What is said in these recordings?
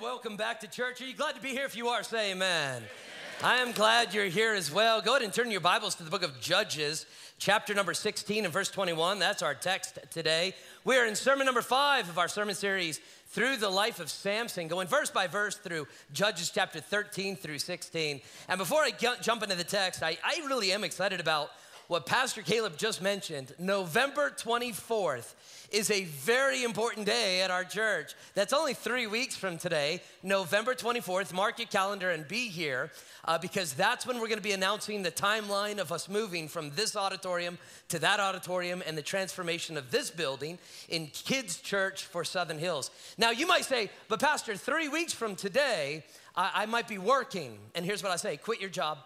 Welcome back to church. Are you glad to be here? If you are, say amen. I am glad you're here as well. Go ahead and turn your Bibles to the book of Judges, chapter number 16 and verse 21. That's our text today. We are in sermon number 5 of our sermon series, Through the Life of Samson, going verse by verse through Judges chapter 13 through 16. And before I jump into the text, I really am excited about what Pastor Caleb just mentioned. November 24th is a very important day at our church. That's only 3 weeks from today, November 24th. Mark your calendar and be here because that's when we're going to be announcing the timeline of us moving from this auditorium to that auditorium and the transformation of this building in Kids Church for Southern Hills. Now, you might say, but Pastor, 3 weeks from today, I might be working. And here's what I say, quit your job.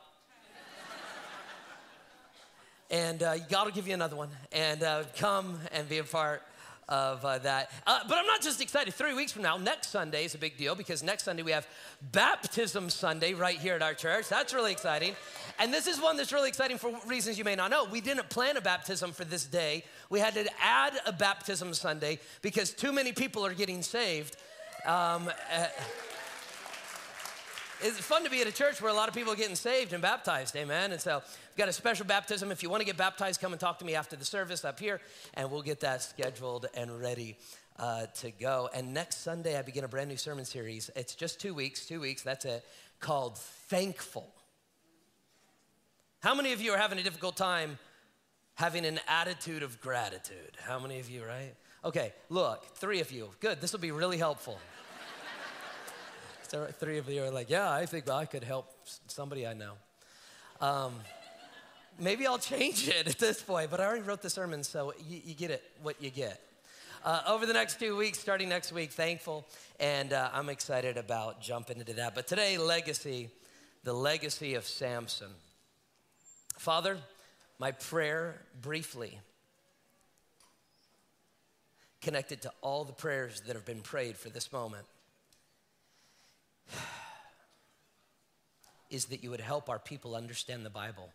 And God will give you another one, and come and be a part of that. But I'm not just excited. 3 weeks from now, next Sunday is a big deal because next Sunday we have Baptism Sunday right here at our church. That's really exciting. And this is one that's really exciting for reasons you may not know. We didn't plan a baptism for this day. We had to add a Baptism Sunday because too many people are getting saved. It's fun to be at a church where a lot of people are getting saved and baptized, amen? And so we've got a special baptism. If you want to get baptized, come and talk to me after the service up here, and we'll get that scheduled and ready to go. And next Sunday, I begin a brand new sermon series. It's just 2 weeks, that's it, called Thankful. How many of you are having a difficult time having an attitude of gratitude? How many of you, right? Okay, look, 3 of you. Good, this will be really helpful. So 3 of you are like, yeah, I think I could help somebody I know. Maybe I'll change it at this point, but I already wrote the sermon, so you get it, what you get. Over the next 2 weeks, starting next week, Thankful, and I'm excited about jumping into that. But today, legacy, the legacy of Samson. Father, my prayer briefly, connected to all the prayers that have been prayed for this moment, is that you would help our people understand the Bible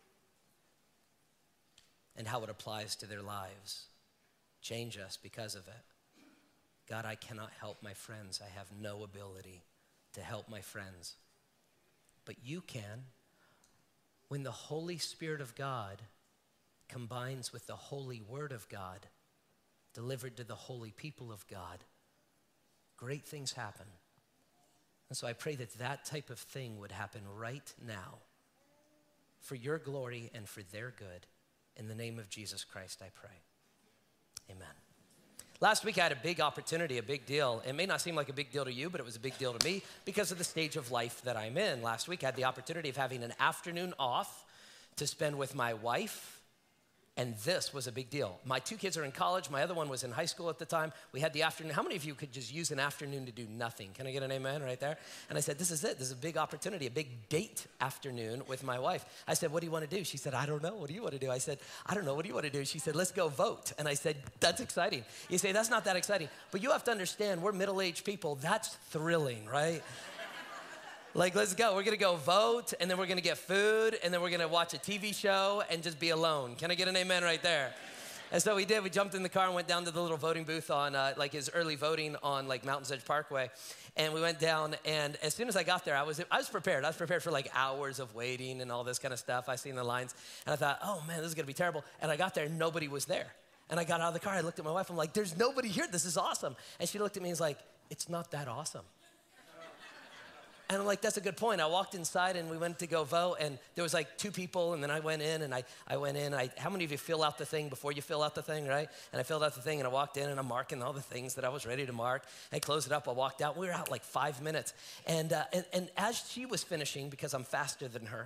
and how it applies to their lives. Change us because of it. God, I cannot help my friends. I have no ability to help my friends. But you can. When the Holy Spirit of God combines with the Holy Word of God, delivered to the holy people of God, great things happen. And so I pray that that type of thing would happen right now for your glory and for their good. In the name of Jesus Christ, I pray. Amen. Last week, I had a big opportunity, a big deal. It may not seem like a big deal to you, but it was a big deal to me because of the stage of life that I'm in. Last week, I had the opportunity of having an afternoon off to spend with my wife. And this was a big deal. My 2 kids are in college. My other one was in high school at the time. We had the afternoon. How many of you could just use an afternoon to do nothing? Can I get an amen right there? And I said, this is it. This is a big opportunity, a big date afternoon with my wife. I said, what do you want to do? She said, I don't know. What do you want to do? I said, I don't know. What do you want to do? She said, let's go vote. And I said, that's exciting. You say, that's not that exciting. But you have to understand, we're middle-aged people. That's thrilling, right? Like, let's go. We're going to go vote, and then we're going to get food, and then we're going to watch a TV show and just be alone. Can I get an amen right there? And so we did. We jumped in the car and went down to the little voting booth on, his early voting on, Mountains Edge Parkway. And we went down, and as soon as I got there, I was prepared. I was prepared for, hours of waiting and all this kind of stuff. I seen the lines, and I thought, oh, man, this is going to be terrible. And I got there, and nobody was there. And I got out of the car. I looked at my wife. I'm like, there's nobody here. This is awesome. And she looked at me and was like, it's not that awesome. And I'm like, that's a good point. I walked inside and we went to go vote and there was 2 people and then I went in and I went in. How many of you fill out the thing before you fill out the thing, right? And I filled out the thing and I walked in and I'm marking all the things that I was ready to mark. I closed it up, I walked out. We were out 5 minutes. And as she was finishing, because I'm faster than her,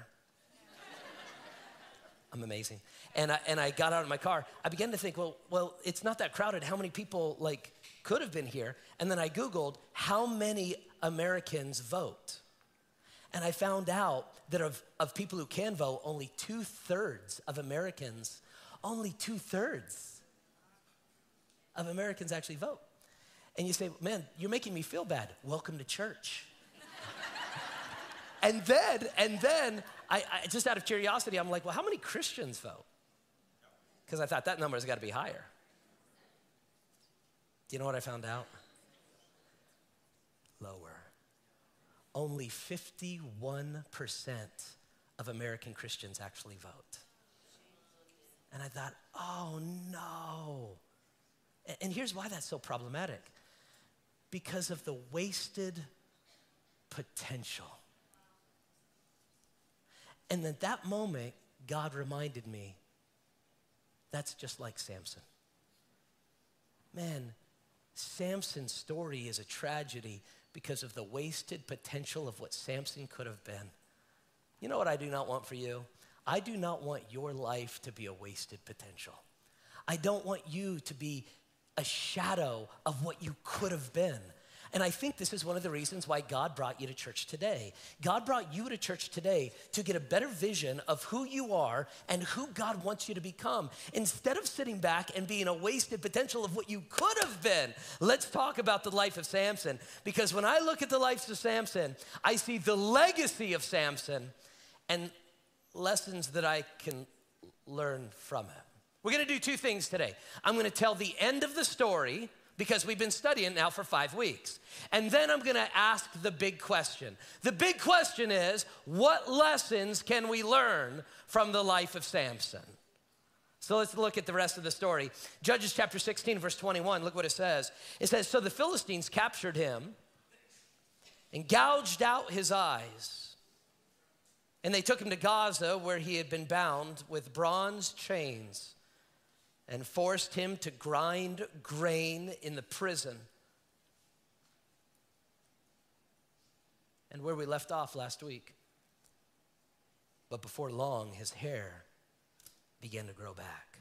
I'm amazing. And I got out of my car. I began to think, well, it's not that crowded. How many people could have been here? And then I Googled how many Americans vote. And I found out that of people who can vote, only 2/3 of Americans, only 2/3 of Americans actually vote. And you say, man, you're making me feel bad. Welcome to church. and then I just out of curiosity, I'm like, well, how many Christians vote? Because I thought that number has got to be higher. Do you know what I found out? Lower. only 51% of American Christians actually vote. And I thought, oh no. And here's why that's so problematic. Because of the wasted potential. And at that moment, God reminded me, that's just like Samson. Man, Samson's story is a tragedy because of the wasted potential of what Samson could have been. You know what I do not want for you? I do not want your life to be a wasted potential. I don't want you to be a shadow of what you could have been. And I think this is one of the reasons why God brought you to church today. God brought you to church today to get a better vision of who you are and who God wants you to become. Instead of sitting back and being a wasted potential of what you could have been, let's talk about the life of Samson. Because when I look at the life of Samson, I see the legacy of Samson and lessons that I can learn from it. We're gonna do two things today. I'm gonna tell the end of the story, because we've been studying it now for 5 weeks. And then I'm gonna ask the big question. The big question is, what lessons can we learn from the life of Samson? So let's look at the rest of the story. Judges chapter 16, verse 21, look what it says. It says, so the Philistines captured him and gouged out his eyes. And they took him to Gaza, where he had been bound with bronze chains, and forced him to grind grain in the prison. And where we left off last week. But before long, his hair began to grow back.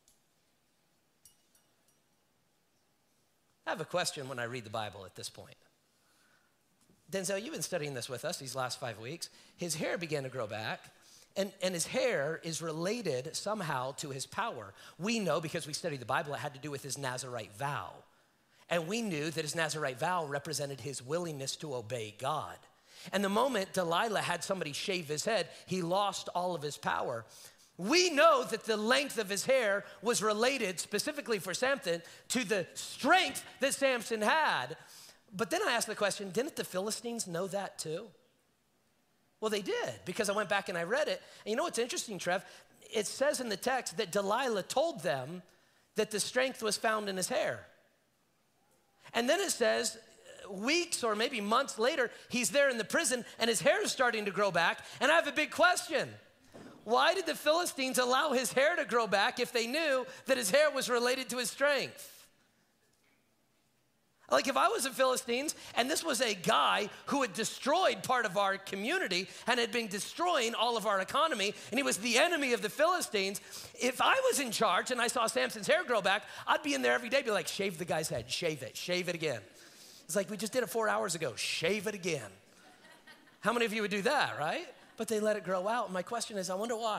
I have a question when I read the Bible at this point. Denzel, you've been studying this with us these last 5 weeks. His hair began to grow back. And his hair is related somehow to his power. We know, because we studied the Bible, it had to do with his Nazirite vow. And we knew that his Nazirite vow represented his willingness to obey God. And the moment Delilah had somebody shave his head, he lost all of his power. We know that the length of his hair was related, specifically for Samson, to the strength that Samson had. But then I asked the question, didn't the Philistines know that too? Well, they did, because I went back and I read it. And you know what's interesting, Trev? It says in the text that Delilah told them that the strength was found in his hair. And then it says weeks or maybe months later, he's there in the prison and his hair is starting to grow back. And I have a big question. Why did the Philistines allow his hair to grow back if they knew that his hair was related to his strength? Like if I was the Philistines and this was a guy who had destroyed part of our community and had been destroying all of our economy, and he was the enemy of the Philistines, if I was in charge and I saw Samson's hair grow back, I'd be in there every day, be like, shave the guy's head, shave it again. It's like, we just did it 4 hours ago, shave it again. How many of you would do that, right? But they let it grow out. And my question is, I wonder why.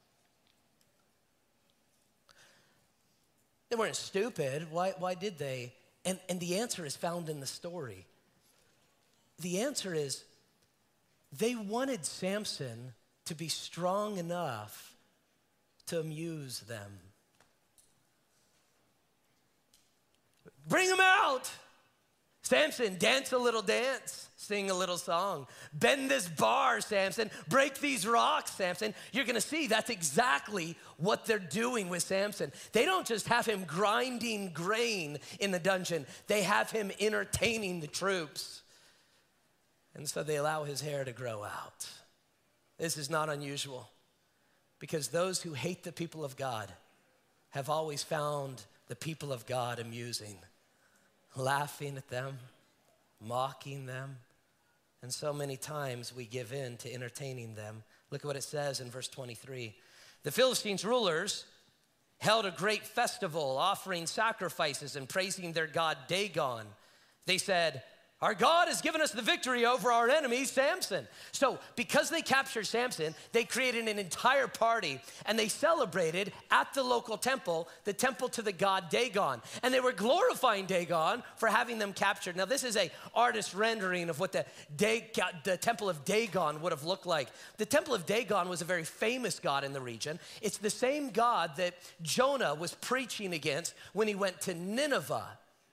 They weren't stupid. Why did they? And the answer is found in the story. The answer is they wanted Samson to be strong enough to amuse them. Bring him out. Samson, dance a little dance, sing a little song. Bend this bar, Samson. Break these rocks, Samson. You're gonna see that's exactly what they're doing with Samson. They don't just have him grinding grain in the dungeon. They have him entertaining the troops. And so they allow his hair to grow out. This is not unusual, because those who hate the people of God have always found the people of God amusing. Laughing at them, mocking them. And so many times we give in to entertaining them. Look at what it says in verse 23. The Philistines' rulers held a great festival, offering sacrifices and praising their god Dagon. They said, our God has given us the victory over our enemy, Samson. So because they captured Samson, they created an entire party and they celebrated at the local temple, the temple to the god Dagon. And they were glorifying Dagon for having them captured. Now this is an artist rendering of what the temple of Dagon would have looked like. The temple of Dagon was a very famous god in the region. It's the same god that Jonah was preaching against when he went to Nineveh.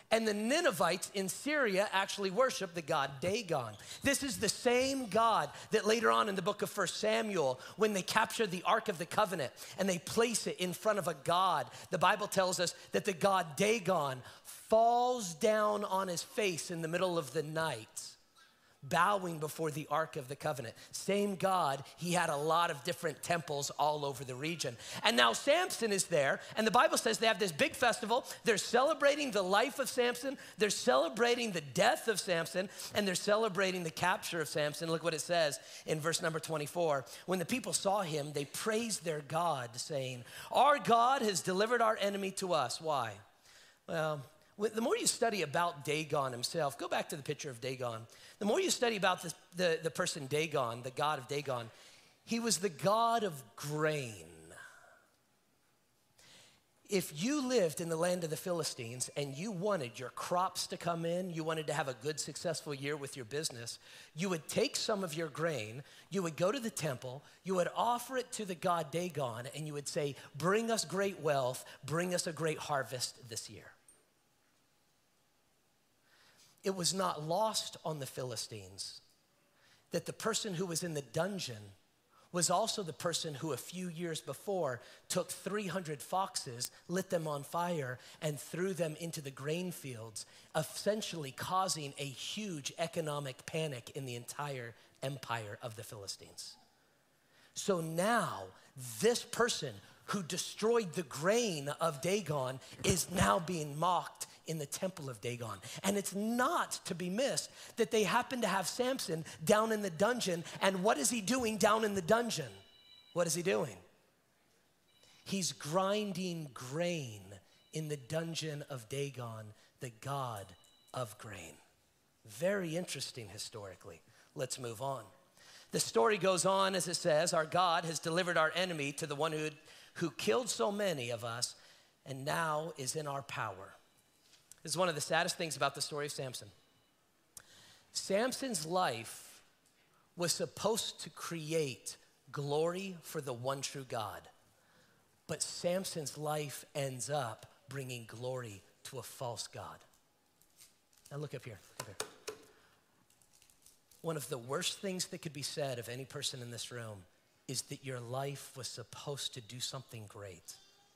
And the Ninevites in Syria actually worship the god Dagon. This is the same God that later on in the book of 1 Samuel, when they capture the Ark of the Covenant and they place it in front of a god, the Bible tells us that the god Dagon falls down on his face in the middle of the night, bowing before the Ark of the Covenant. Same God, he had a lot of different temples all over the region. And now Samson is there, and the Bible says they have this big festival. They're celebrating the life of Samson, they're celebrating the death of Samson, and they're celebrating the capture of Samson. Look what it says in verse number 24. When the people saw him, they praised their God, saying, "Our God has delivered our enemy to us." Why? Well, the more you study about Dagon himself, go back to the picture of Dagon. The more you study about the person Dagon, the god of Dagon, he was the god of grain. If you lived in the land of the Philistines and you wanted your crops to come in, you wanted to have a good, successful year with your business, you would take some of your grain, you would go to the temple, you would offer it to the god Dagon, and you would say, "Bring us great wealth, bring us a great harvest this year." It was not lost on the Philistines that the person who was in the dungeon was also the person who a few years before took 300 foxes, lit them on fire, and threw them into the grain fields, essentially causing a huge economic panic in the entire empire of the Philistines. So now, this person who destroyed the grain of Dagon is now being mocked in the temple of Dagon. And it's not to be missed that they happen to have Samson down in the dungeon. And what is he doing down in the dungeon? What is he doing? He's grinding grain in the dungeon of Dagon, the god of grain. Very interesting historically. Let's move on. The story goes on as it says, "Our God has delivered our enemy to the one who killed so many of us and now is in our power." This is one of the saddest things about the story of Samson. Samson's life was supposed to create glory for the one true God, but Samson's life ends up bringing glory to a false god. Now look up here. One of the worst things that could be said of any person in this room is that your life was supposed to do something great.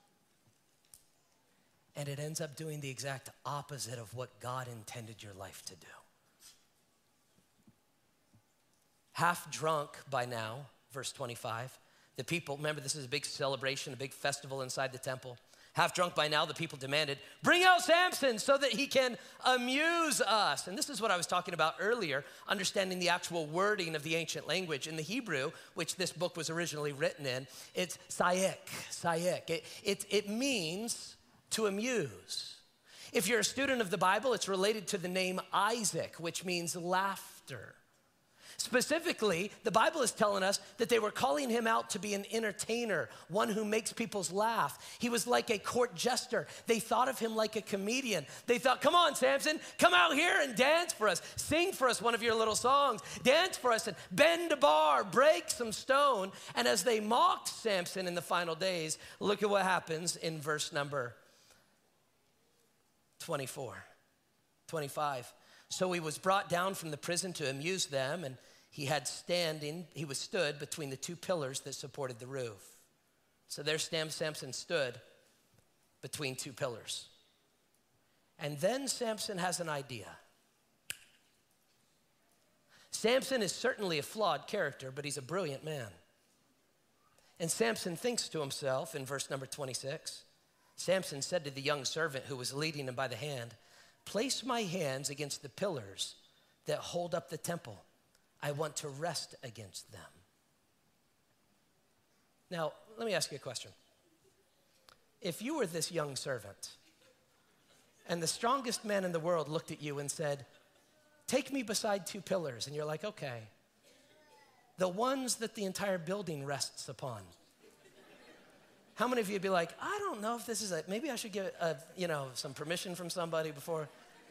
And it ends up doing the exact opposite of what God intended your life to do. Half drunk by now, verse 25, the people, remember this is a big celebration, a big festival inside the temple. Half drunk by now, the people demanded, "Bring out Samson so that he can amuse us." And this is what I was talking about earlier, understanding the actual wording of the ancient language. In the Hebrew, which this book was originally written in, it's sayek. It means to amuse. If you're a student of the Bible, it's related to the name Isaac, which means laughter. Specifically, the Bible is telling us that they were calling him out to be an entertainer, one who makes people laugh. He was like a court jester. They thought of him like a comedian. They thought, "Come on, Samson, come out here and dance for us. Sing for us one of your little songs. Dance for us and bend a bar, break some stone." And as they mocked Samson in the final days, look at what happens in verse number 25. "So he was brought down from the prison to amuse them, and he was stood between the two pillars that supported the roof." So there Samson stood between two pillars. And then Samson has an idea. Samson is certainly a flawed character, but he's a brilliant man. And Samson thinks to himself in verse number 26, Samson said to the young servant who was leading him by the hand, "Place my hands against the pillars that hold up the temple. I want to rest against them." Now, let me ask you a question. If you were this young servant and the strongest man in the world looked at you and said, "Take me beside two pillars," and you're like, "Okay, the ones that the entire building rests upon," how many of you would be like, "I don't know if this is maybe I should get some permission from somebody before"?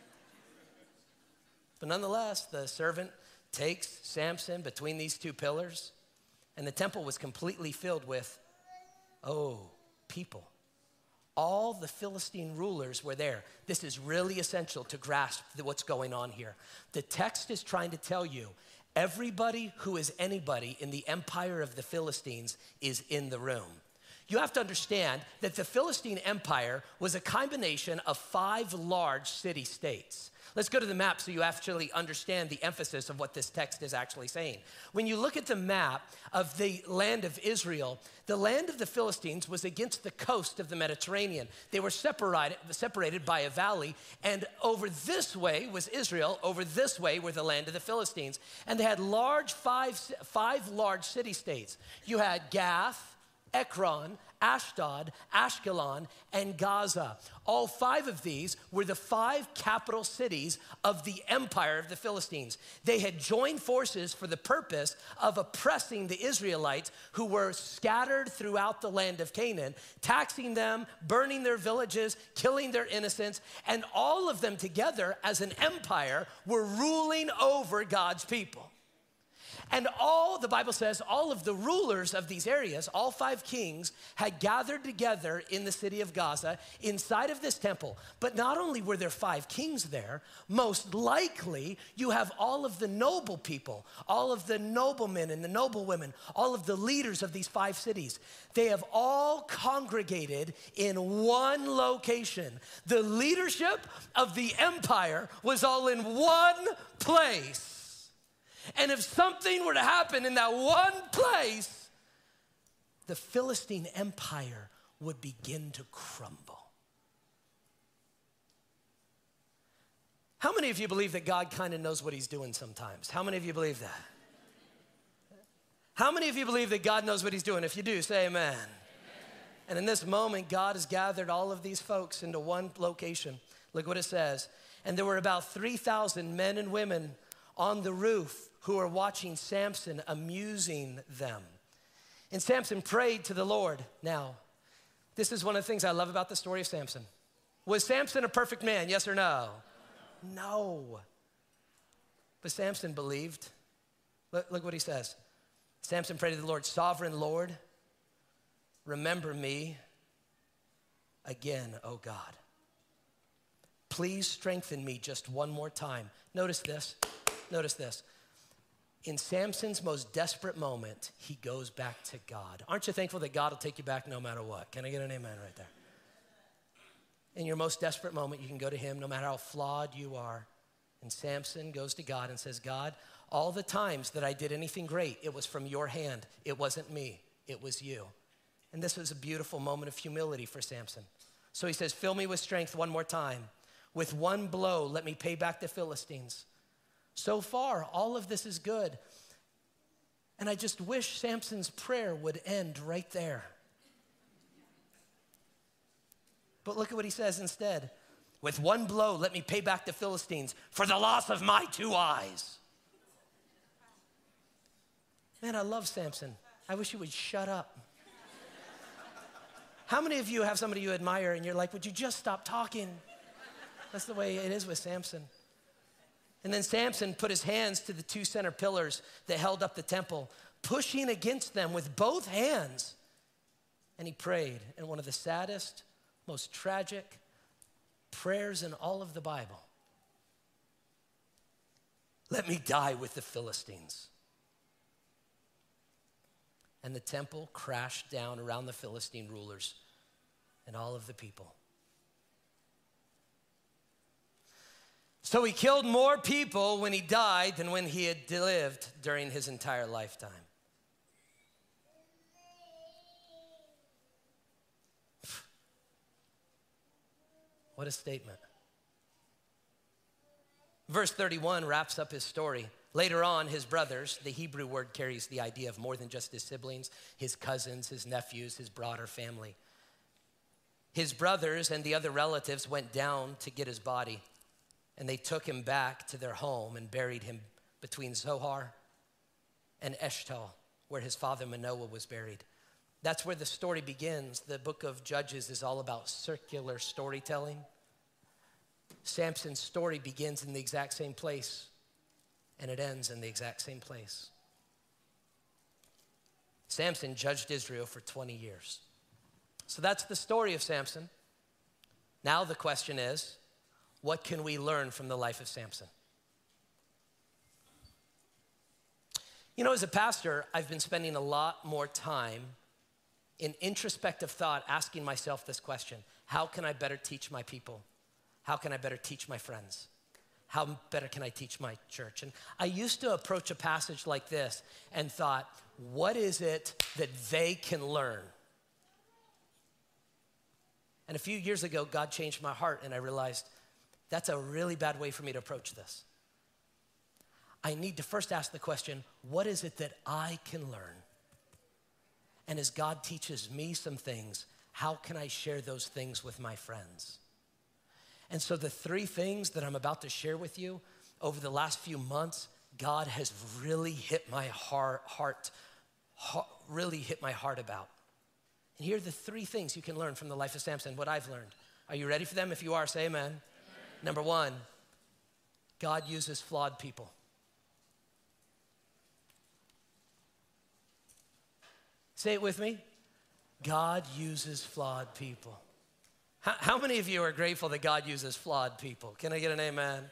But nonetheless, the servant takes Samson between these two pillars, and the temple was completely filled with, people, All the Philistine rulers were there. This is really essential to grasp what's going on here. The text is trying to tell you everybody who is anybody in the empire of the Philistines is in the room. You have to understand that the Philistine Empire was a combination of 5 large city-states. Let's go to the map so you actually understand the emphasis of what this text is actually saying. When you look at the map of the land of Israel, the land of the Philistines was against the coast of the Mediterranean. They were separated by a valley, and over this way was Israel, over this way were the land of the Philistines. And they had five large city-states. You had Gath, Ekron, Ashdod, Ashkelon, and Gaza. All 5 of these were the 5 capital cities of the empire of the Philistines. They had joined forces for the purpose of oppressing the Israelites who were scattered throughout the land of Canaan, taxing them, burning their villages, killing their innocents, and all of them together as an empire were ruling over God's people. And the Bible says, all of the rulers of these areas, all 5 kings, had gathered together in the city of Gaza inside of this temple. But not only were there 5 kings there, most likely you have all of the noble people, all of the noblemen and the noblewomen, all of the leaders of these 5 cities. They have all congregated in one location. The leadership of the empire was all in one place. And if something were to happen in that one place, the Philistine Empire would begin to crumble. How many of you believe that God kind of knows what he's doing sometimes? How many of you believe that? How many of you believe that God knows what he's doing? If you do, say amen. Amen. And in this moment, God has gathered all of these folks into one location. Look what it says. And there were about 3,000 men and women on the roof who are watching Samson, amusing them. And Samson prayed to the Lord. Now, this is one of the things I love about the story of Samson. Was Samson a perfect man, yes or no? No. But Samson believed. Look what he says. Samson prayed to the Lord, Sovereign Lord, remember me again, O God. Please strengthen me just one more time. Notice this. Notice this. In Samson's most desperate moment, he goes back to God. Aren't you thankful that God will take you back no matter what? Can I get an amen right there? In your most desperate moment, you can go to him no matter how flawed you are. And Samson goes to God and says, God, all the times that I did anything great, it was from your hand. It wasn't me. It was you. And this was a beautiful moment of humility for Samson. So he says, fill me with strength one more time. With one blow, let me pay back the Philistines. So far, all of this is good. And I just wish Samson's prayer would end right there. But look at what he says instead. With one blow, let me pay back the Philistines for the loss of my 2 eyes. Man, I love Samson. I wish he would shut up. How many of you have somebody you admire and you're like, would you just stop talking? That's the way it is with Samson. And then Samson put his hands to the 2 center pillars that held up the temple, pushing against them with both hands. And he prayed in one of the saddest, most tragic prayers in all of the Bible. Let me die with the Philistines. And the temple crashed down around the Philistine rulers and all of the people. So he killed more people when he died than when he had lived during his entire lifetime. What a statement. Verse 31 wraps up his story. Later on, his brothers, the Hebrew word carries the idea of more than just his siblings, his cousins, his nephews, his broader family. His brothers and the other relatives went down to get his body. And they took him back to their home and buried him between Zohar and Eshtaol, where his father Manoah was buried. That's where the story begins. The book of Judges is all about circular storytelling. Samson's story begins in the exact same place, and it ends in the exact same place. Samson judged Israel for 20 years. So that's the story of Samson. Now the question is, what can we learn from the life of Samson? You know, as a pastor, I've been spending a lot more time in introspective thought asking myself this question: how can I better teach my people? How can I better teach my friends? How better can I teach my church? And I used to approach a passage like this and thought, what is it that they can learn? And a few years ago, God changed my heart, and I realized that's a really bad way for me to approach this. I need to first ask the question, what is it that I can learn? And as God teaches me some things, how can I share those things with my friends? And so the three things that I'm about to share with you over the last few months, God has really hit my heart about. And here are the three things you can learn from the life of Samson, what I've learned. Are you ready for them? If you are, say amen. Number one, God uses flawed people. Say it with me. God uses flawed people. How many of you are grateful that God uses flawed people? Can I get an amen?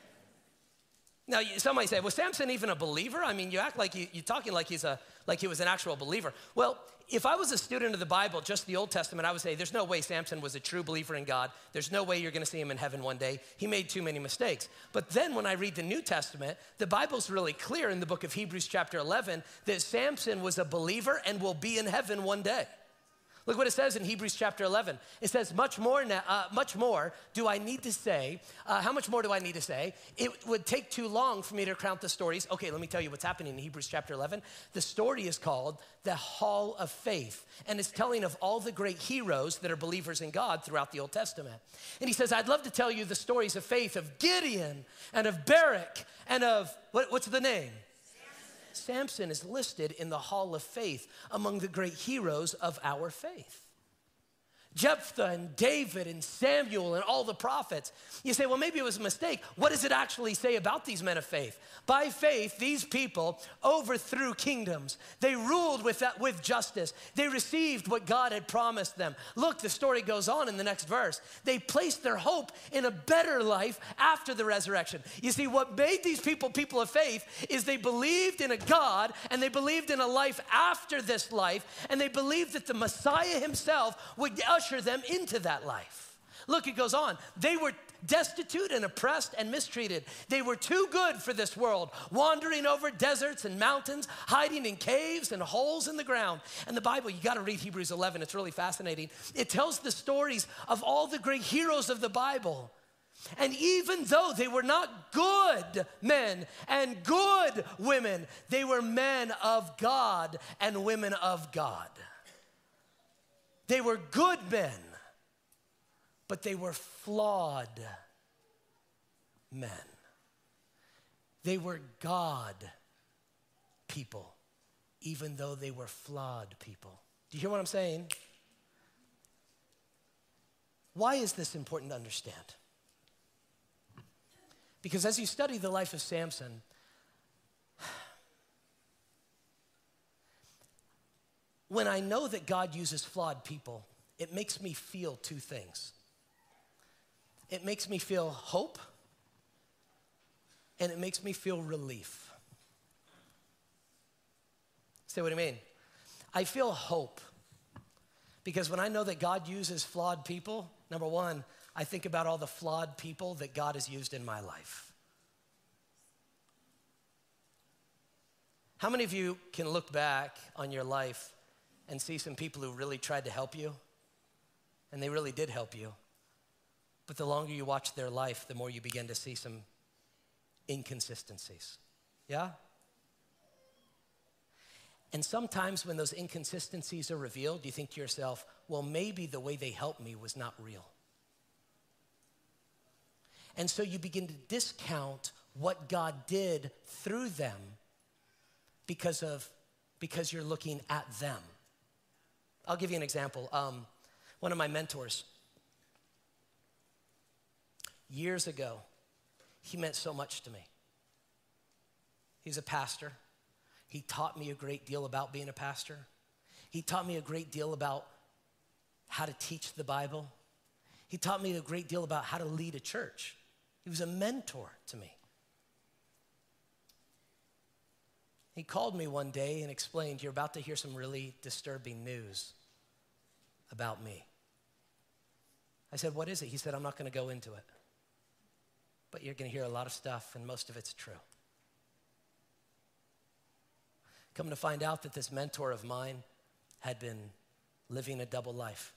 Now, some might say, was Samson even a believer? I mean, you act like you're talking like he was an actual believer. Well, if I was a student of the Bible, just the Old Testament, I would say there's no way Samson was a true believer in God. There's no way you're going to see him in heaven one day. He made too many mistakes. But then when I read the New Testament, the Bible's really clear in the book of Hebrews chapter 11 that Samson was a believer and will be in heaven one day. Look what it says in Hebrews chapter 11. It says, much more do I need to say. How much more do I need to say? It would take too long for me to recount the stories. Okay, let me tell you what's happening in Hebrews chapter 11. The story is called the Hall of Faith, and it's telling of all the great heroes that are believers in God throughout the Old Testament. And he says, I'd love to tell you the stories of faith of Gideon and of Barak and of, what's the name? Samson is listed in the Hall of Faith among the great heroes of our faith. Jephthah and David and Samuel and all the prophets. You say, well, maybe it was a mistake. What does it actually say about these men of faith? By faith, these people overthrew kingdoms. They ruled with justice. They received what God had promised them. Look, the story goes on in the next verse. They placed their hope in a better life after the resurrection. You see, what made these people of faith is they believed in a God, and they believed in a life after this life, and they believed that the Messiah himself would usher them into that life. Look, it goes on. They were destitute and oppressed and mistreated. They were too good for this world, wandering over deserts and mountains, hiding in caves and holes in the ground. And the Bible, you got to read Hebrews 11. It's really fascinating. It tells the stories of all the great heroes of the Bible. And even though they were not good men and good women, they were men of God and women of God. They were good men, but they were flawed men. They were God people, even though they were flawed people. Do you hear what I'm saying? Why is this important to understand? Because as you study the life of Samson, when I know that God uses flawed people, it makes me feel two things. It makes me feel hope, and it makes me feel relief. Say what I mean. I feel hope because when I know that God uses flawed people, number one, I think about all the flawed people that God has used in my life. How many of you can look back on your life and see some people who really tried to help you? And they really did help you. But the longer you watch their life, the more you begin to see some inconsistencies. Yeah? And sometimes when those inconsistencies are revealed, you think to yourself, well, maybe the way they helped me was not real. And so you begin to discount what God did through them because you're looking at them. I'll give you an example. One of my mentors, years ago, he meant so much to me. He's a pastor. He taught me a great deal about being a pastor. He taught me a great deal about how to teach the Bible. He taught me a great deal about how to lead a church. He was a mentor to me. He called me one day and explained, you're about to hear some really disturbing news about me. I said, what is it? He said, I'm not going to go into it. But you're going to hear a lot of stuff, and most of it's true. Come to find out that this mentor of mine had been living a double life.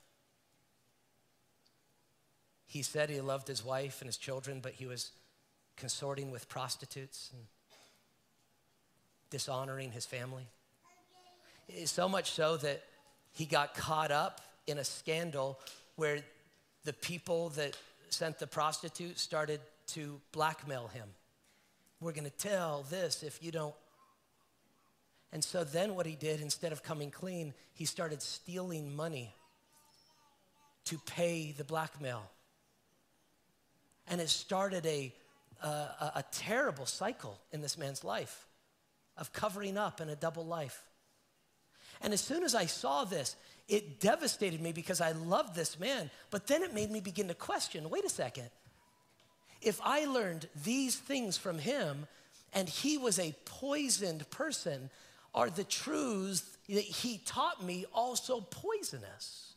He said he loved his wife and his children, but he was consorting with prostitutes and dishonoring his family. So much so that he got caught up in a scandal where the people that sent the prostitutes started to blackmail him. We're going to tell this if you don't. And so then what he did, instead of coming clean, he started stealing money to pay the blackmail. And it started a terrible cycle in this man's life of covering up in a double life. And as soon as I saw this, it devastated me because I loved this man. But then it made me begin to question, wait a second. If I learned these things from him and he was a poisoned person, are the truths that he taught me also poisonous?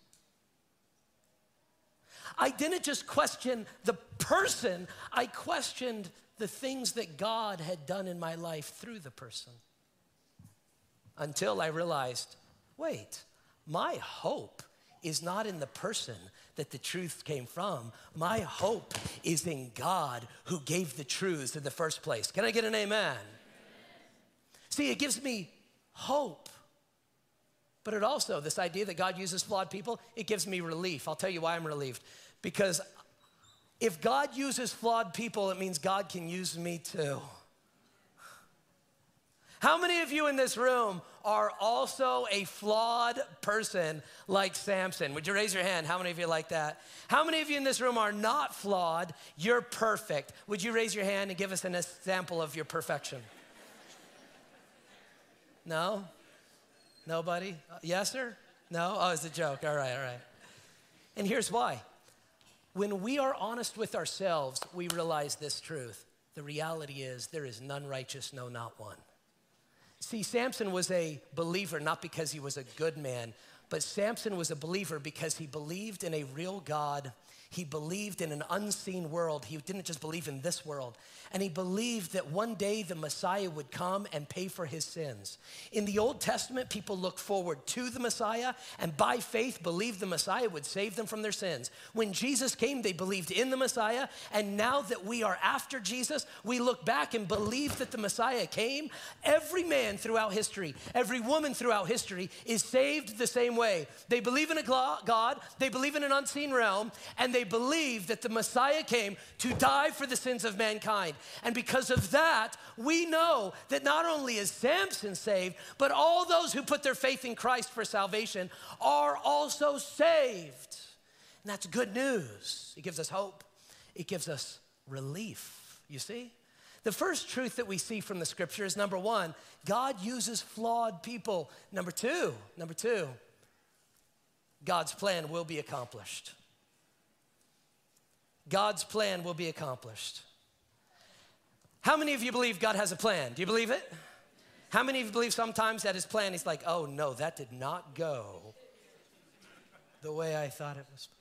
I didn't just question the person, I questioned the things that God had done in my life through the person. Until I realized, wait, my hope is not in the person that the truth came from. My hope is in God who gave the truths in the first place. Can I get an amen? See, it gives me hope. But it also, this idea that God uses flawed people, it gives me relief. I'll tell you why I'm relieved. Because if God uses flawed people, it means God can use me too. How many of you in this room are also a flawed person like Samson? Would you raise your hand? How many of you like that? How many of you in this room are not flawed? You're perfect. Would you raise your hand and give us an example of your perfection? No? Nobody? Yes, sir? No? Oh, it's a joke. All right, all right. And here's why. When we are honest with ourselves, we realize this truth. The reality is there is none righteous, no, not one. See, Samson was a believer not because he was a good man, but Samson was a believer because he believed in a real God. He believed in an unseen world. He didn't just believe in this world. And he believed that one day the Messiah would come and pay for his sins. In the Old Testament, people looked forward to the Messiah and by faith believed the Messiah would save them from their sins. When Jesus came, they believed in the Messiah. And now that we are after Jesus, we look back and believe that the Messiah came. Every man throughout history, every woman throughout history is saved the same way. They believe in a God, they believe in an unseen realm, and they believe that the Messiah came to die for the sins of mankind. And because of that, we know that not only is Samson saved, but all those who put their faith in Christ for salvation are also saved. And that's good news. It gives us hope. It gives us relief, you see? The first truth that we see from the scripture is, number one, God uses flawed people. Number two, God's plan will be accomplished. God's plan will be accomplished. How many of you believe God has a plan? Do you believe it? How many of you believe sometimes that his plan is like, oh no, that did not go the way I thought it was?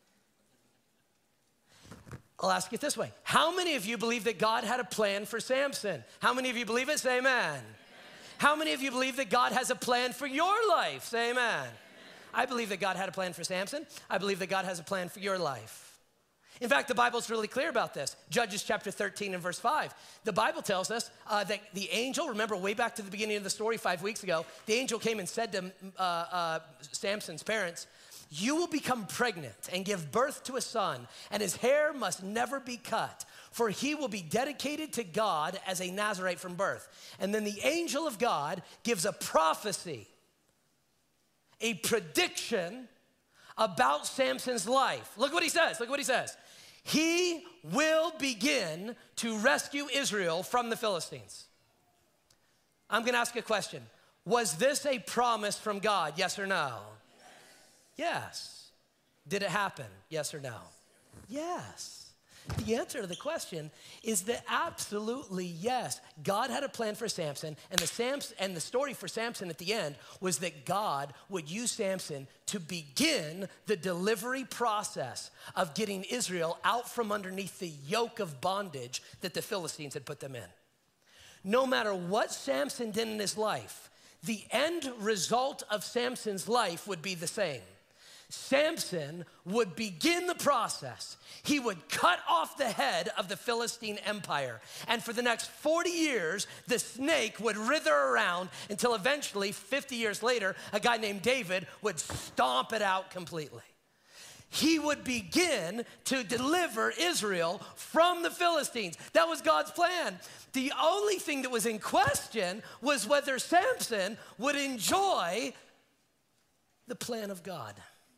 I'll ask it this way. How many of you believe that God had a plan for Samson? How many of you believe it? Say amen. How many of you believe that God has a plan for your life? Say amen. I believe that God had a plan for Samson. I believe that God has a plan for your life. In fact, the Bible's really clear about this. Judges chapter 13 and verse 5. The Bible tells us that the angel, remember way back to the beginning of the story 5 weeks ago, the angel came and said to Samson's parents, you will become pregnant and give birth to a son, and his hair must never be cut, for he will be dedicated to God as a Nazarite from birth. And then the angel of God gives a prophecy, a prediction about Samson's life. Look what he says. Look what he says. He will begin to rescue Israel from the Philistines. I'm going to ask you a question. Was this a promise from God? Yes or no? Yes. Did it happen? Yes or no? Yes. The answer to the question is that absolutely yes. God had a plan for Samson, and the story for Samson at the end was that God would use Samson to begin the delivery process of getting Israel out from underneath the yoke of bondage that the Philistines had put them in. No matter what Samson did in his life, the end result of Samson's life would be the same. Samson would begin the process. He would cut off the head of the Philistine empire. And for the next 40 years, the snake would writher around until eventually, 50 years later, a guy named David would stomp it out completely. He would begin to deliver Israel from the Philistines. That was God's plan. The only thing that was in question was whether Samson would enjoy the plan of God.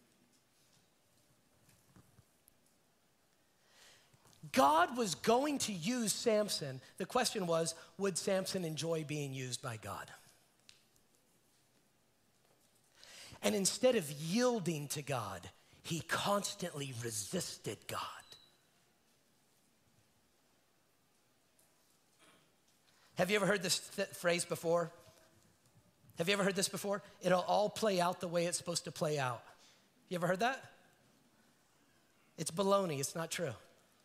God was going to use Samson. The question was, would Samson enjoy being used by God? And instead of yielding to God, he constantly resisted God. Have you ever heard this phrase before? Have you ever heard this before? It'll all play out the way it's supposed to play out. You ever heard that? It's baloney. It's not true.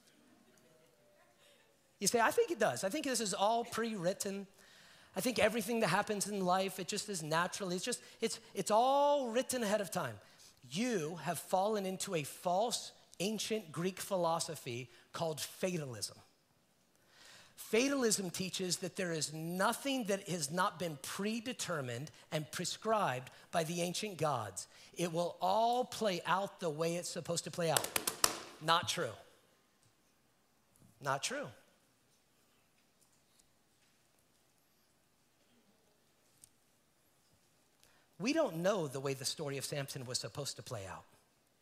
You say, I think it does. I think this is all pre-written. I think everything that happens in life, it just is natural. It's all written ahead of time. You have fallen into a false ancient Greek philosophy called fatalism. Fatalism teaches that there is nothing that has not been predetermined and prescribed by the ancient gods. It will all play out the way it's supposed to play out. Not true. Not true. We don't know the way the story of Samson was supposed to play out.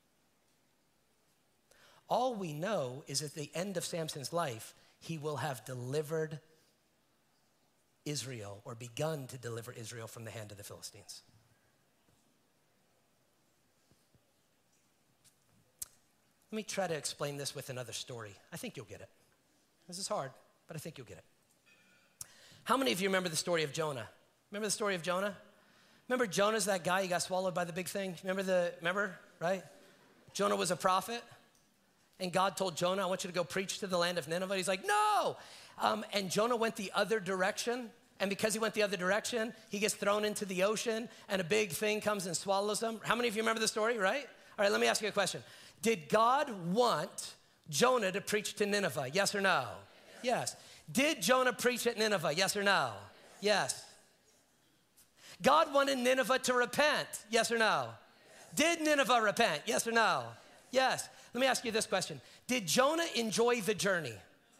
All we know is at the end of Samson's life, he will have delivered Israel or begun to deliver Israel from the hand of the Philistines. Let me try to explain this with another story. I think you'll get it. This is hard, but I think you'll get it. How many of you remember the story of Jonah? Remember the story of Jonah? Remember Jonah's that guy, he got swallowed by the big thing? Remember, right? Jonah was a prophet, and God told Jonah, I want you to go preach to the land of Nineveh. He's like, no. And Jonah went the other direction, and because he went the other direction, he gets thrown into the ocean, and a big thing comes and swallows him. How many of you remember the story, right? All right, let me ask you a question. Did God want Jonah to preach to Nineveh? Yes or no? Yes. Did Jonah preach at Nineveh? Yes or no? Yes. God wanted Nineveh to repent. Yes or no? Did Nineveh repent? Yes or no? Yes. Let me ask you this question. Did Jonah enjoy the journey?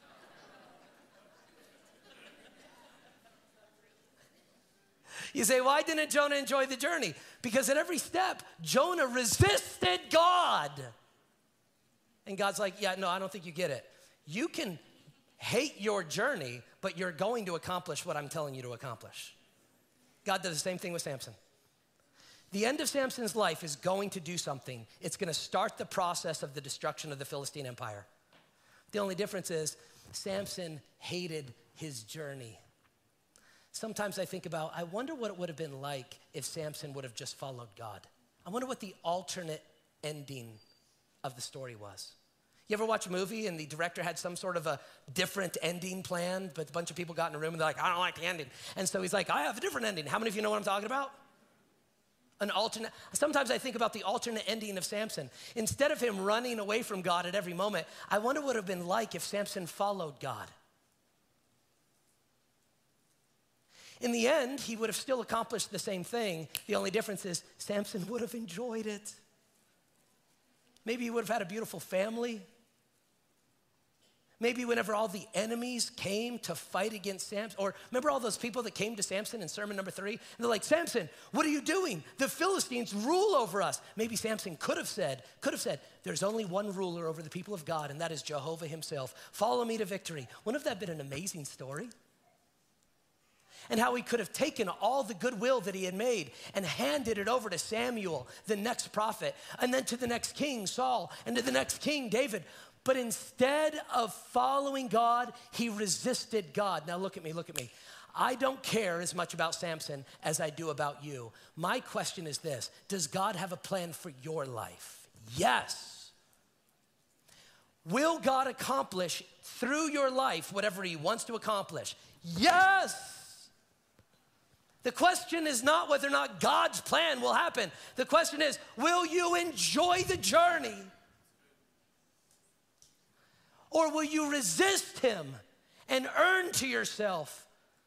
You say, why didn't Jonah enjoy the journey? Because at every step, Jonah resisted God. And God's like, yeah, no, I don't think you get it. You can hate your journey, but you're going to accomplish what I'm telling you to accomplish. God does the same thing with Samson. The end of Samson's life is going to do something. It's going to start the process of the destruction of the Philistine Empire. The only difference is Samson hated his journey. Sometimes I think about, I wonder what it would have been like if Samson would have just followed God. I wonder what the alternate ending of the story was. You ever watch a movie and the director had some sort of a different ending planned, but a bunch of people got in a room and they're like, I don't like the ending. And so he's like, I have a different ending. How many of you know what I'm talking about? An alternate. Sometimes I think about the alternate ending of Samson. Instead of him running away from God at every moment, I wonder what it would have been like if Samson followed God. In the end, he would have still accomplished the same thing. The only difference is Samson would have enjoyed it. Maybe he would have had a beautiful family. Maybe whenever all the enemies came to fight against Samson, or remember all those people that came to Samson in sermon number 3? And they're like, Samson, what are you doing? The Philistines rule over us. Maybe Samson could have said, there's only one ruler over the people of God, and that is Jehovah himself. Follow me to victory. Wouldn't that have been an amazing story? And how he could have taken all the goodwill that he had made and handed it over to Samuel, the next prophet, and then to the next king, Saul, and to the next king, David. But instead of following God, he resisted God. Now look at me, look at me. I don't care as much about Samson as I do about you. My question is this: does God have a plan for your life? Yes. Will God accomplish through your life whatever he wants to accomplish? Yes. The question is not whether or not God's plan will happen. The question is, will you enjoy the journey? Or will you resist him and earn to yourself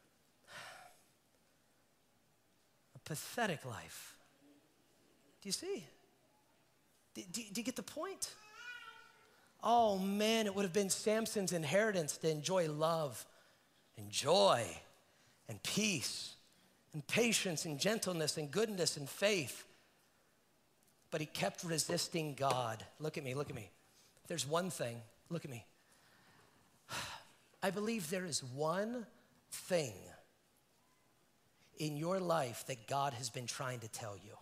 a pathetic life? Do you see? Do you get the point? Oh man, it would have been Samson's inheritance to enjoy love and joy and peace and patience and gentleness and goodness and faith. But he kept resisting God. Look at me, look at me. There's one thing, look at me. I believe there is one thing in your life that God has been trying to tell you.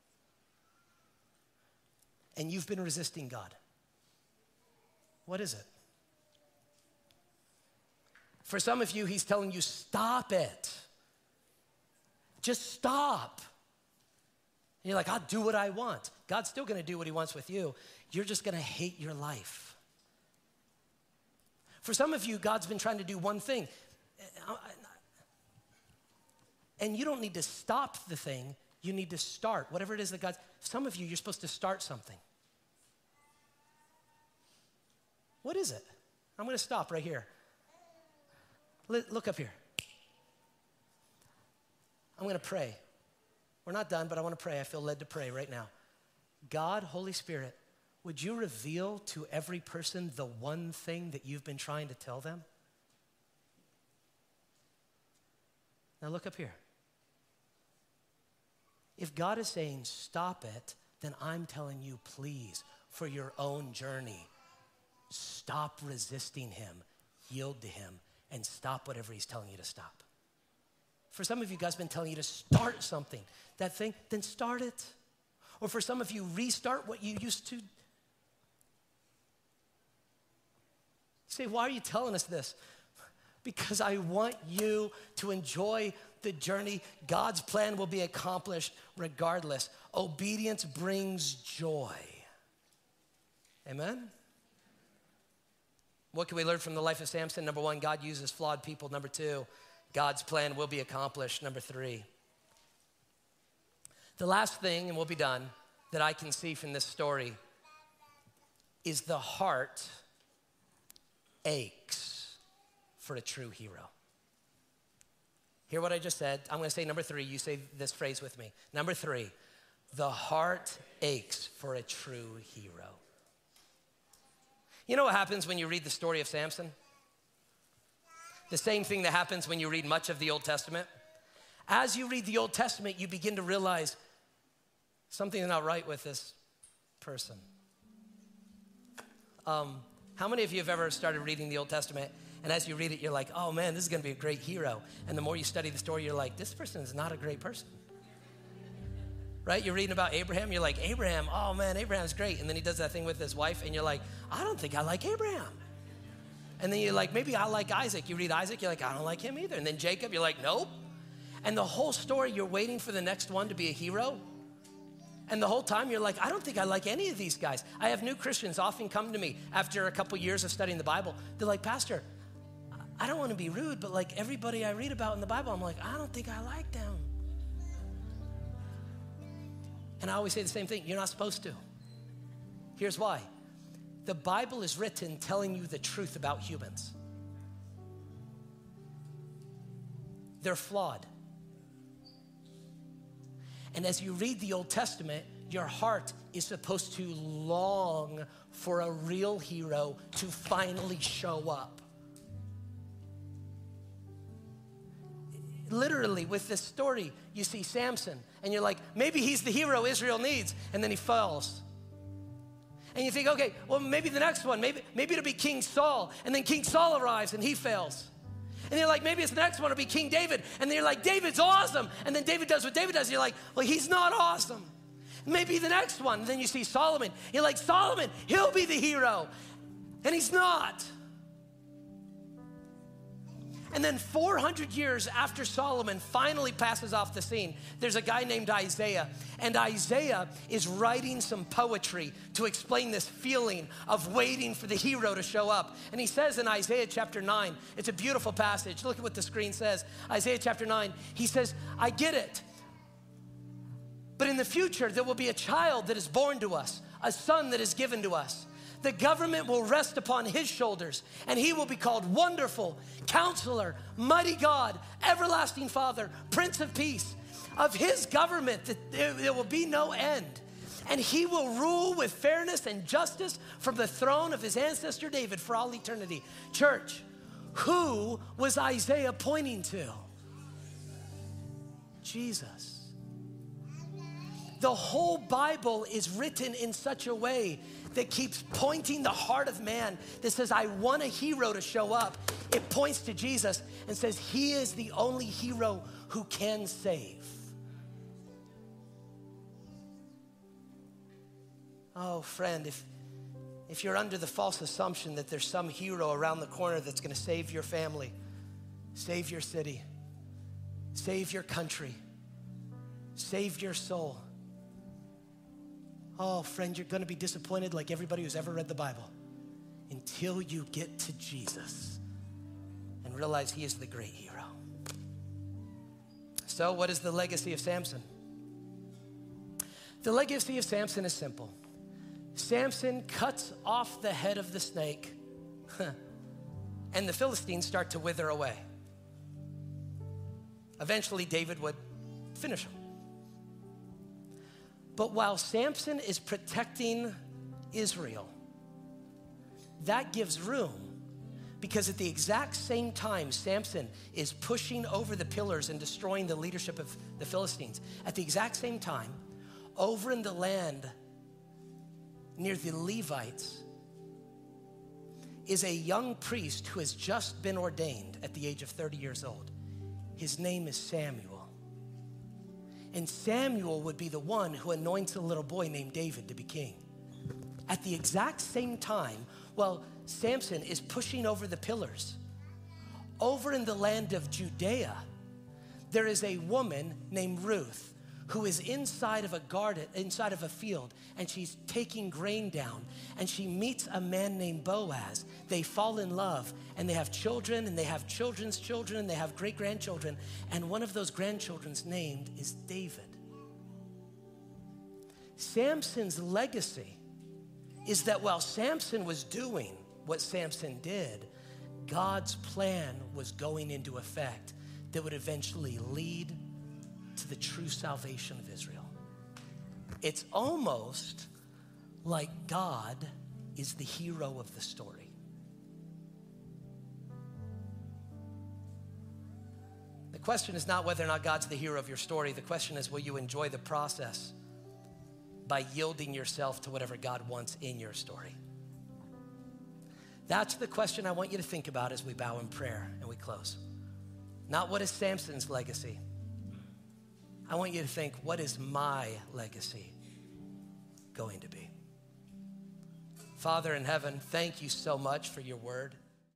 And you've been resisting God. What is it? For some of you, he's telling you, stop it. Just stop. And you're like, I'll do what I want. God's still gonna do what he wants with you. You're just gonna hate your life. For some of you, God's been trying to do one thing. And you don't need to stop the thing, you need to start. Whatever it is that some of you, you're supposed to start something. What is it? I'm gonna stop right here. Look up here. I'm gonna pray. We're not done, but I wanna pray. I feel led to pray right now. God, Holy Spirit, would you reveal to every person the one thing that you've been trying to tell them? Now look up here. If God is saying stop it, then I'm telling you, please, for your own journey, stop resisting him, yield to him, and stop whatever he's telling you to stop. For some of you, God's been telling you to start something. That thing, then start it. Or for some of you, restart what you used to. You say, why are you telling us this? Because I want you to enjoy the journey. God's plan will be accomplished regardless. Obedience brings joy. Amen? What can we learn from the life of Samson? Number one, God uses flawed people. Number two, God's plan will be accomplished. Number three, the last thing, and we'll be done, that I can see from this story is the heart aches for a true hero. Hear what I just said? I'm gonna say number three, you say this phrase with me. Number three, the heart aches for a true hero. You know what happens when you read the story of Samson? The same thing that happens when you read much of the Old Testament. As you read the Old Testament, you begin to realize something's not right with this person. How many of you have ever started reading the Old Testament, and as you read it, you're like, oh man, this is gonna be a great hero. And the more you study the story, you're like, this person is not a great person. Right? You're reading about Abraham, you're like, Abraham, oh man, Abraham's great. And then he does that thing with his wife, and you're like, I don't think I like Abraham. And then you're like, maybe I like Isaac. You read Isaac, you're like, I don't like him either. And then Jacob, you're like, nope. And the whole story, you're waiting for the next one to be a hero. And the whole time you're like, I don't think I like any of these guys. I have new Christians often come to me after a couple years of studying the Bible. They're like, Pastor, I don't want to be rude, but like everybody I read about in the Bible, I'm like, I don't think I like them. And I always say the same thing, you're not supposed to. Here's why. The Bible is written telling you the truth about humans. They're flawed. And as you read the Old Testament, your heart is supposed to long for a real hero to finally show up. Literally, with this story, you see Samson, and you're like, maybe he's the hero Israel needs, and then he falls. And you think, okay, well, maybe the next one, maybe it'll be King Saul, and then King Saul arrives, and he fails. And you're like, maybe it's the next one will be King David, and then you're like, David's awesome, and then David does what David does, and you're like, well, he's not awesome. Maybe the next one, and then you see Solomon, you're like, Solomon, he'll be the hero. And he's not. And then 400 years after Solomon finally passes off the scene, there's a guy named Isaiah. And Isaiah is writing some poetry to explain this feeling of waiting for the hero to show up. And he says in Isaiah chapter 9, it's a beautiful passage. Look at what the screen says. Isaiah chapter 9, he says, I get it. But in the future, there will be a child that is born to us, a son that is given to us. The government will rest upon his shoulders, and he will be called Wonderful, Counselor, Mighty God, Everlasting Father, Prince of Peace. Of his government, there will be no end. And he will rule with fairness and justice from the throne of his ancestor David for all eternity. Church, who was Isaiah pointing to? Jesus. The whole Bible is written in such a way that keeps pointing the heart of man, that says, I want a hero to show up. It points to Jesus and says, he is the only hero who can save. Oh, friend, if you're under the false assumption that there's some hero around the corner that's going to save your family, save your city, save your country, save your soul, oh, friend, you're going to be disappointed like everybody who's ever read the Bible until you get to Jesus and realize he is the great hero. So what is the legacy of Samson? The legacy of Samson is simple. Samson cuts off the head of the snake and the Philistines start to wither away. Eventually, David would finish him. But while Samson is protecting Israel, that gives room, because at the exact same time Samson is pushing over the pillars and destroying the leadership of the Philistines, at the exact same time, over in the land near the Levites is a young priest who has just been ordained at the age of 30 years old. His name is Samuel. And Samuel would be the one who anoints a little boy named David to be king. At the exact same time, while Samson is pushing over the pillars, over in the land of Judea, there is a woman named Ruth who is inside of a garden, inside of a field, and she's taking grain down, and she meets a man named Boaz. They fall in love, and they have children, and they have children's children, and they have great-grandchildren, and one of those grandchildren's name is David. Samson's legacy is that while Samson was doing what Samson did, God's plan was going into effect that would eventually lead to the true salvation of Israel. It's almost like God is the hero of the story. The question is not whether or not God's the hero of your story. The question is, will you enjoy the process by yielding yourself to whatever God wants in your story? That's the question I want you to think about as we bow in prayer and we close. Not what is Samson's legacy. I want you to think, what is my legacy going to be? Father in heaven, thank you so much for your word.